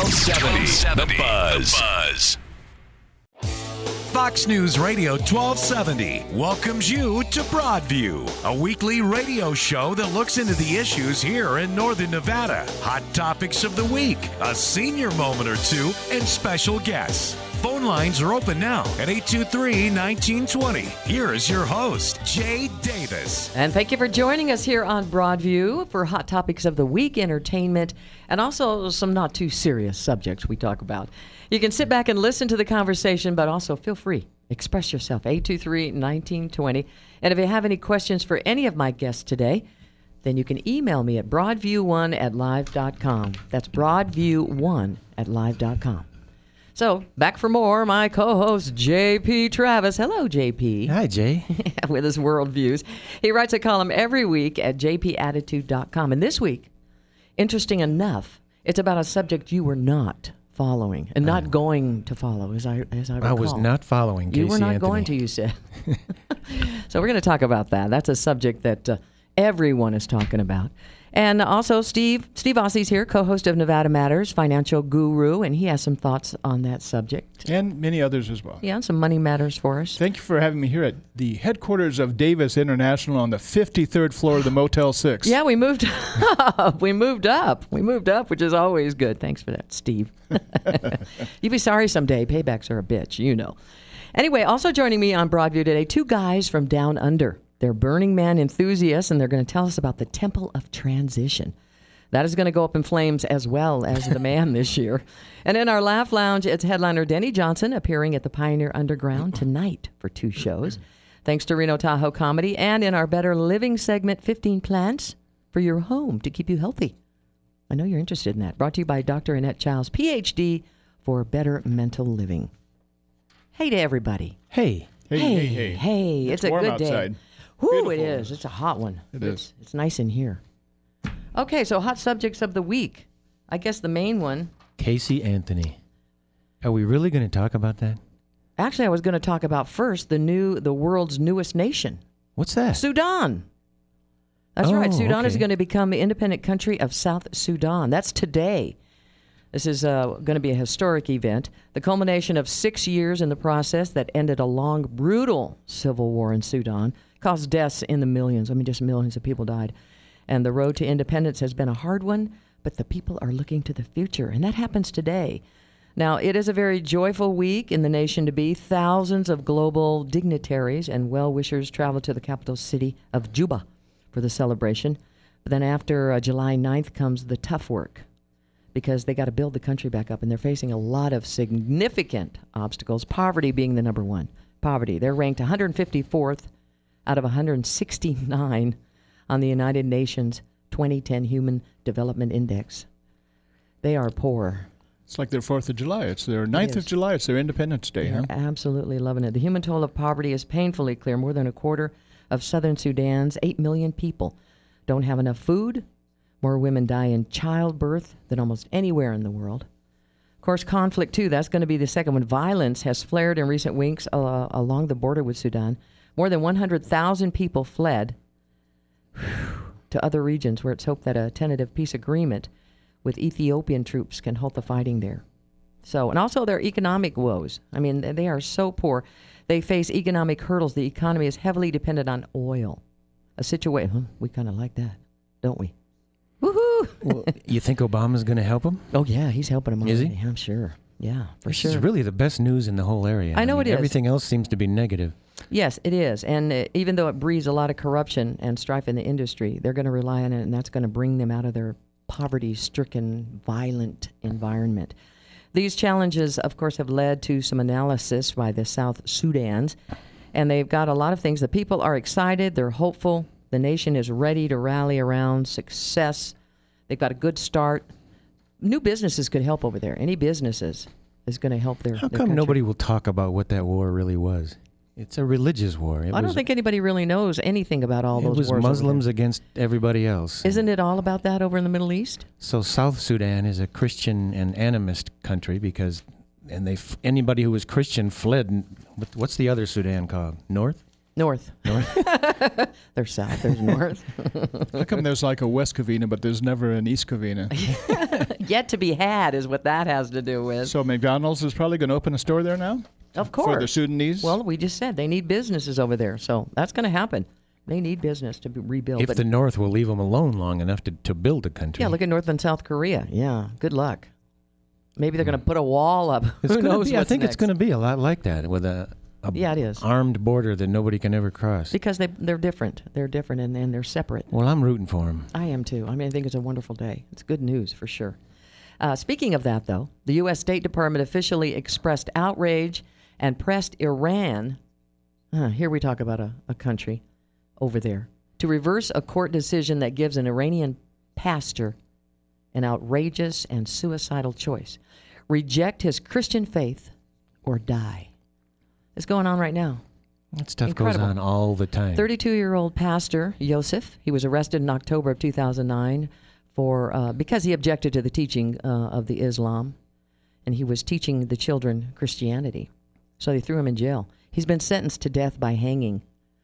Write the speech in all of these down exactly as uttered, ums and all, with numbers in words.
seventy, The Buzz. The Buzz. Fox News Radio twelve seventy welcomes you to Broadview, a weekly radio show that looks into the issues here in Northern Nevada. Hot topics of the week, a senior moment or two, and special guests. Phone lines are open now at eight two three, one nine two zero. Here is your host, Jay Davis. And thank you for joining us here on Broadview for Hot Topics of the Week, entertainment, and also some not too serious subjects we talk about. You can sit back and listen to the conversation, but also feel free. Express yourself, eight two three, one nine two zero. And if you have any questions for any of my guests today, then you can email me at broadview one at live dot com. That's broadview one at live dot com. So, back for more, my co-host, J P Travis. Hello, J P. Hi, Jay. With his worldviews. He writes a column every week at j p attitude dot com. And this week, interesting enough, it's about a subject you were not following and not oh. going to follow, as I as I recall. I was not following Casey You were not Anthony. going to, you said. So we're going to talk about that. That's a subject that uh, everyone is talking about. And also, Steve Steve Ossie's here, co-host of Nevada Matters, financial guru, and he has some thoughts on that subject. And many others as well. Yeah, some money matters for us. Thank you for having me here at the headquarters of Davis International on the fifty-third floor of the Motel six. Yeah, we moved up. We moved up. We moved up, which is always good. Thanks for that, Steve. You'd be sorry someday. Paybacks are a bitch, you know. Anyway, also joining me on Broadview today, two guys from Down Under. They're Burning Man enthusiasts, and they're going to tell us about the Temple of Transition. That is going to go up in flames as well as the man this year. And in our Laugh Lounge, it's headliner Denny Johnson appearing at the Pioneer Underground tonight for two shows. Thanks to Reno Tahoe Comedy. And in our Better Living segment, fifteen plants for your home to keep you healthy. I know you're interested in that. Brought to you by Doctor Annette Childs, P H D, for better mental living. Hey to everybody. Hey. Hey, hey, hey, hey. Hey, it's, It's a warm good outside. day. Whoo, Beautiful. it is. It's a hot one. It it's, is. It's nice in here. Okay, so hot subjects of the week. I guess the main one. Casey Anthony. Are we really going to talk about that? Actually, I was going to talk about first the new, the world's newest nation. What's that? Sudan. That's Oh, right. Sudan is okay. going to become the independent country of South Sudan. That's today. This is uh, going to be a historic event, the culmination of six years in the process that ended a long, brutal civil war in Sudan, caused deaths in the millions. I mean, just millions of people died. And the road to independence has been a hard one, but the people are looking to the future, and that happens today. Now, it is a very joyful week in the nation to be. Thousands of global dignitaries and well-wishers travel to the capital city of Juba for the celebration. But then after uh, July ninth comes the tough work, because they got to build the country back up, and they're facing a lot of significant obstacles, poverty being the number one. Poverty. They're ranked one hundred fifty-fourth out of one hundred sixty-nine on the United Nations twenty ten Human Development Index. They are poor. It's like their fourth of July. It's their ninth of July. It's their Independence Day. They're Huh? absolutely loving it. The human toll of poverty is painfully clear. More than a quarter of southern Sudan's eight million people don't have enough food. More women die in childbirth than almost anywhere in the world. Of course, conflict, too, that's going to be the second one. Violence has flared in recent weeks uh, along the border with Sudan. More than one hundred thousand people fled to other regions where it's hoped that a tentative peace agreement with Ethiopian troops can halt the fighting there. So, and also their economic woes. I mean, they are so poor. They face economic hurdles. The economy is heavily dependent on oil. A situation, we kind of like that, don't we? Woohoo! Well, you think Obama's going to help him? Oh, yeah, he's helping him. Is he? already, I'm sure. Yeah, for this sure. is really the best news in the whole area. I know mean, it is. Everything else seems to be negative. Yes, it is. And uh, even though it breeds a lot of corruption and strife in the industry, they're going to rely on it, and that's going to bring them out of their poverty-stricken, violent environment. These challenges, of course, have led to some analysis by the South Sudans, and they've got a lot of things. The people are excited. They're hopeful. The nation is ready to rally around success. They've got a good start. New businesses could help over there. Any businesses is going to help their How their come country. nobody will talk about what that war really was? It's a religious war. It I don't was, think anybody really knows anything about all it those was wars over Muslims there. against everybody else. Isn't it all about that over in the Middle East? So South Sudan is a Christian and animist country because, and they f- anybody who was Christian fled. And what- what's the other Sudan called? North? North. North? There's south, there's north. How come there's like a West Covina, but there's never an East Covina? Yet to be had is what that has to do with. So McDonald's is probably going to open a store there now? Of course. For the Sudanese? Well, we just said they need businesses over there, so that's going to happen. They need business to be rebuilt. If But the North will leave them alone long enough to, to build a country. yeah, look at North and South Korea. Yeah, good luck. Maybe they're going to put a wall up. It's Who gonna knows be, I what's think next. it's going to be a lot like that with a, a Yeah, it is. armed border that nobody can ever cross. Because they, they're different. They're different and, and they're separate. Well, I'm rooting for them. I am too. I mean, I think it's a wonderful day. It's good news for sure. Uh, speaking of that, though, the U S State Department officially expressed outrage and pressed Iran, uh, here we talk about a, a country over there, to reverse a court decision that gives an Iranian pastor an outrageous and suicidal choice. Reject his Christian faith or die. It's going on right now. That stuff Incredible. goes on all the time. thirty-two-year-old pastor Yosef, he was arrested in October of two thousand nine for uh, because he objected to the teaching uh, of the Islam, and he was teaching the children Christianity. So they threw him in jail. He's been sentenced to death by hanging.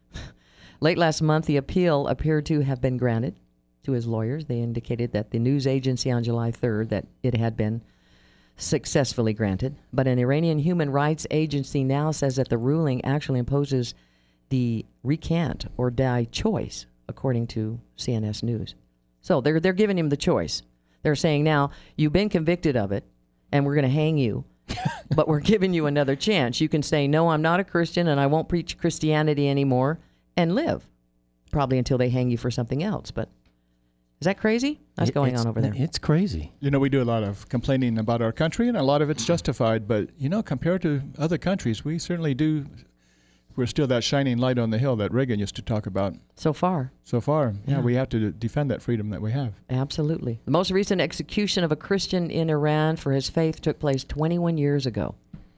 Late last month, the appeal appeared to have been granted to his lawyers. They indicated that the news agency on July third that it had been successfully granted. But an Iranian human rights agency now says that the ruling actually imposes the recant or die choice, according to C N S News. So they're they're giving him the choice. They're saying now, you've been convicted of it, and we're going to hang you, but we're giving you another chance. You can say, no, I'm not a Christian, and I won't preach Christianity anymore, and live, probably until they hang you for something else. But is that crazy? That's It- going it's- on over there. It's crazy. You know, we do a lot of complaining about our country, and a lot of it's justified. But, you know, compared to other countries, we certainly do. We're still that shining light on the hill that Reagan used to talk about So far, so far. Yeah, Yeah. we have to defend that freedom that we have. absolutely. The most recent execution of a Christian in Iran for his faith took place twenty-one years ago.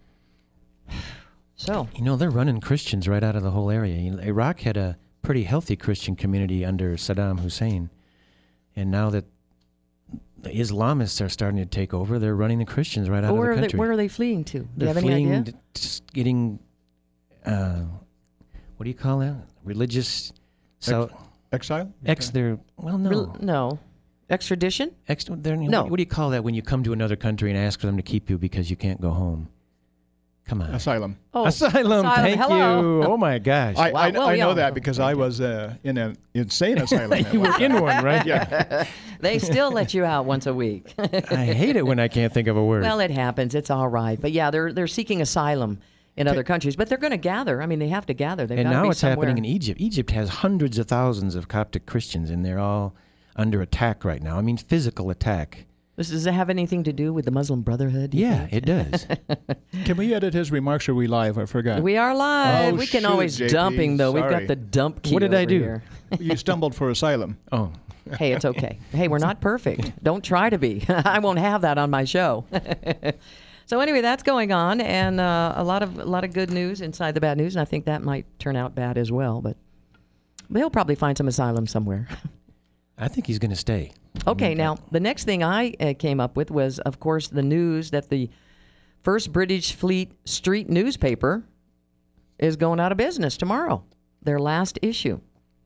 So, You know, they're running Christians right out of the whole area. You know, Iraq had a pretty healthy Christian community under Saddam Hussein. And now that the Islamists are starting to take over, they're running the Christians right out where of are, the they, country. where are they fleeing to? Do you They're have any fleeing, idea? to- just getting, uh, what do you call that? Religious, so Exile? ex. They're well, no, Rel- no. Extradition? ex. They're, No. What, what do you call that when you come to another country and ask for them to keep you because you can't go home? Come on, Asylum. Oh, asylum. Thank Hello. you. Oh my gosh, I, Wow, I, well, I we know all that know. because I was uh, in an insane asylum. at you one were time. in one, right? Yeah. They still let you out once a week. I hate it when I can't think of a word. Well, it happens. It's all right. But yeah, they're they're seeking asylum in other countries, but they're going to gather. I mean, they have to gather. They've and got to now be it's somewhere. happening in Egypt. Egypt has hundreds of thousands of Coptic Christians, and they're all under attack right now. I mean, physical attack. Does does it have anything to do with the Muslim Brotherhood? do you Yeah, think? it does. Can we edit his remarks? Or are we live? I forgot. We are live. Oh, we can shoot, always J P, dumping though. We've sorry. got the dump key. What did I over do? here. You stumbled for asylum. Oh, Hey, it's okay. Hey, we're not perfect. Don't try to be. I won't have that on my show. So anyway, that's going on, and uh, a lot of a lot of good news inside the bad news, and I think that might turn out bad as well. But he'll probably find some asylum somewhere. I think he's going to stay. Okay, now the next thing I uh, came up with was, of course, the news that the First British Fleet Street newspaper is going out of business tomorrow. Their last issue.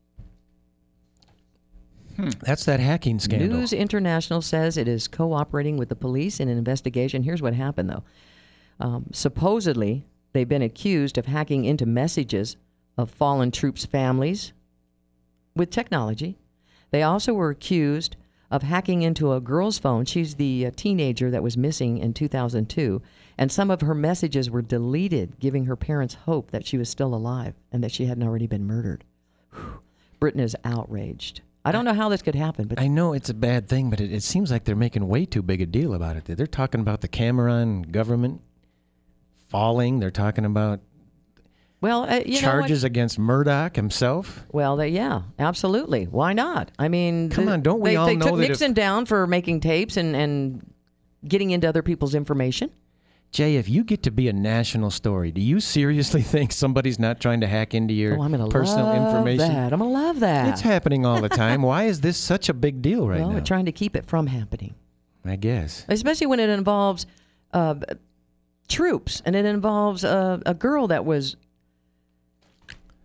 That's that hacking scandal. News International says it is cooperating with the police in an investigation. Here's what happened, though. Um, supposedly, they've been accused of hacking into messages of fallen troops' families with technology. They also were accused of hacking into a girl's phone. She's the uh, teenager that was missing in two thousand two, and some of her messages were deleted, giving her parents hope that she was still alive and that she hadn't already been murdered. Whew. Britain is outraged. I don't know how this could happen, but I know it's a bad thing, but it, it seems like they're making way too big a deal about it. They're talking about the Cameron government falling. They're talking about well, uh, you know what? charges against Murdoch himself. Well, they, yeah, absolutely. Why not? I mean, Come the- on, don't we they, all they know took that if- Nixon down for making tapes and, and getting into other people's information? Jay, if you get to be a national story, do you seriously think somebody's not trying to hack into your Oh, I'm going to personal love information? that. I'm going to love that. It's happening all the time. Why is this such a big deal right well, now? we're trying to keep it from happening, I guess. especially when it involves uh, troops and it involves uh, a girl that was,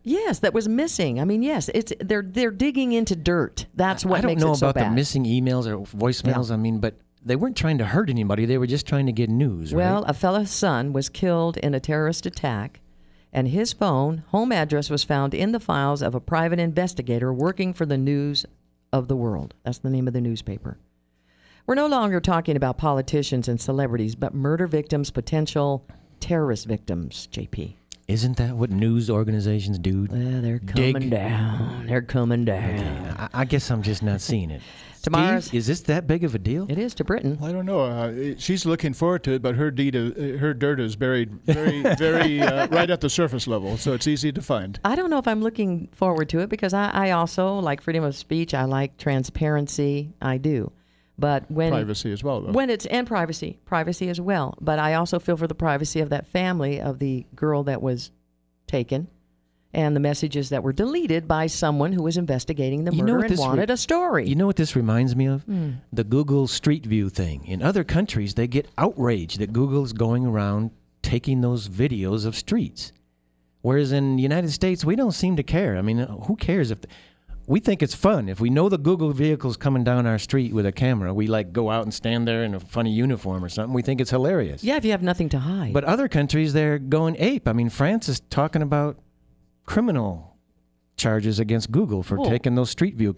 Yes, that was missing. I mean, yes, it's they're they're digging into dirt. That's what I don't makes know it so about bad. the missing emails or voicemails. Yeah. I mean, but they weren't trying to hurt anybody. They were just trying to get news, Well, right? a fellow's son was killed in a terrorist attack, and his phone, home address was found in the files of a private investigator working for the News of the World. That's the name of the newspaper. We're no longer talking about politicians and celebrities, but murder victims, potential terrorist victims, J P. Isn't that what news organizations do? Well, they're coming Dig. down. They're coming down. I, I guess I'm just not seeing it. Tomorrow's- Steve, is this that big of a deal? It is to Britain. I don't know. Uh, it- she's looking forward to it, but her deed, is, uh, her dirt is buried very, very uh, right at the surface level, so it's easy to find. I don't know if I'm looking forward to it because I, I also like freedom of speech. I like transparency. I do. But when Privacy as well, though. when it's and privacy, privacy as well. But I also feel for the privacy of that family of the girl that was taken, and the messages that were deleted by someone who was investigating the You know murder what and this re- wanted a story. You know what this reminds me of? Mm. The Google Street View thing. In other countries, they get outraged that Google's going around taking those videos of streets. Whereas in the United States, we don't seem to care. I mean, who cares if... The, we think it's fun. If we know the Google vehicle's coming down our street with a camera, we like go out and stand there in a funny uniform or something. We think it's hilarious. yeah, if you have nothing to hide. But other countries, they're going ape. I mean, France is talking about criminal charges against Google for Oh. taking those Street View